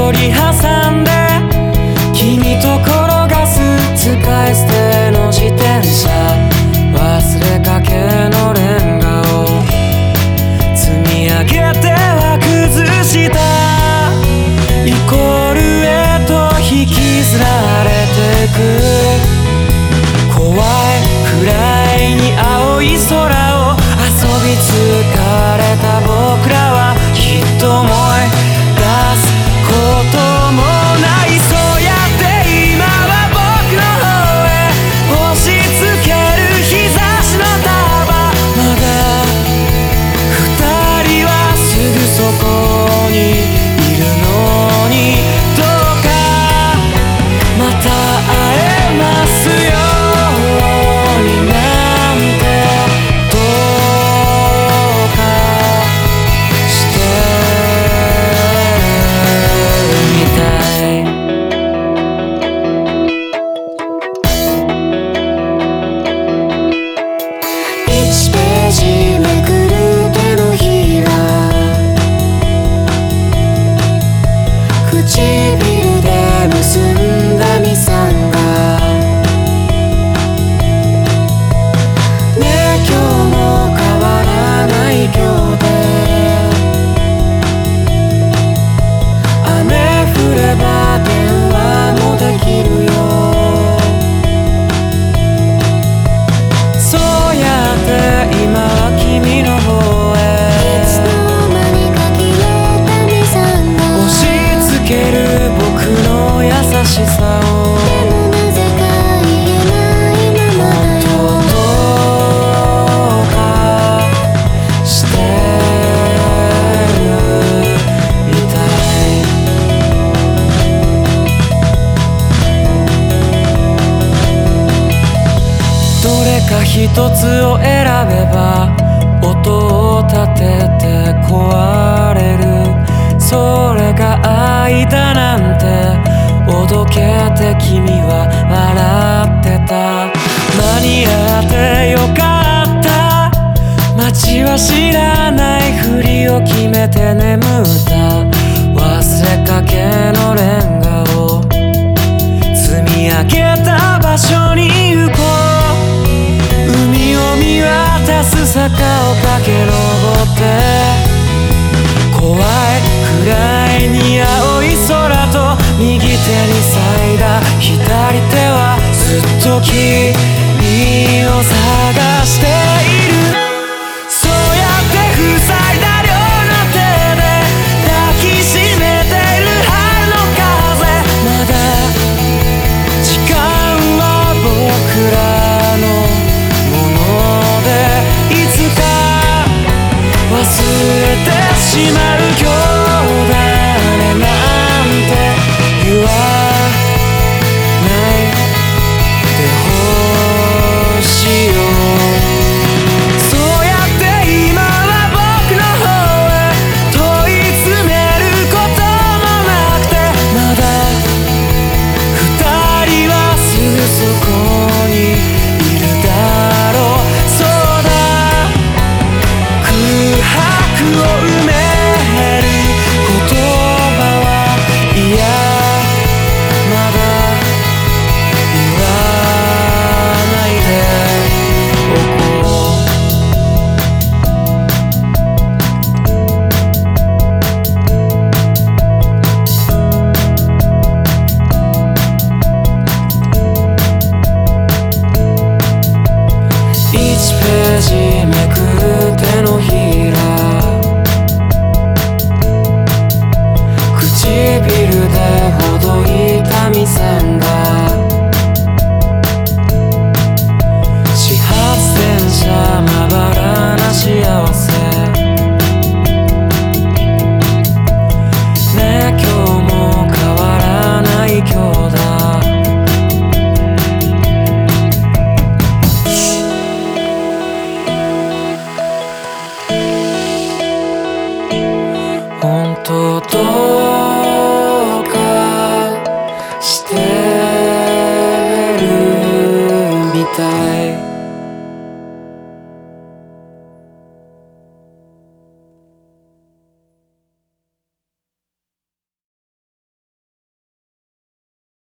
通り挟んで君と転がす使い捨ての自転車、忘れかけのレンガを積み上げては崩した、イコールへと引きずられてく。怖いくらいに青い空を遊び疲れた僕らはきっと思い出すこともない。そうやって今は僕の方へ押し付ける日差しの束、まだ二人はすぐそこにいるのに、どうかまた会えますようになんてどうかしてるみたい。1ページめくる手のひら、唇で結んだミサンが、ねえ今日も変わらない今日で、雨降れば電話もできるよ。そうやって今は君の方へいつの間にか消えたミサンが、 押し付ける僕の優しさを、 でもなぜか言えないままだよ。 どうかしてるみたい。どれか一つを選べば音を立てて壊れる、それが愛だなんておどけて君は笑ってた。間に合ってよかった、街は知らないふりを決めて眠った、忘れかけのレンガを積み上げた場所に行こう。海を見渡す坂を駆け上って、怖いくらいに青い空と右手に咲いた左手はずっと君を探している。そうやって塞いだ両の手で抱きしめている春の風、まだ時間は僕らのもので、いつか忘れてしまう今日だねなんて言わないでほしいよ。そうやって今は僕の方へ問い詰めることもなくて、まだ二人はすぐそこにいるだろう。そうだ、空白を埋める言葉はいや、まだ言わないでおこう。1ページめく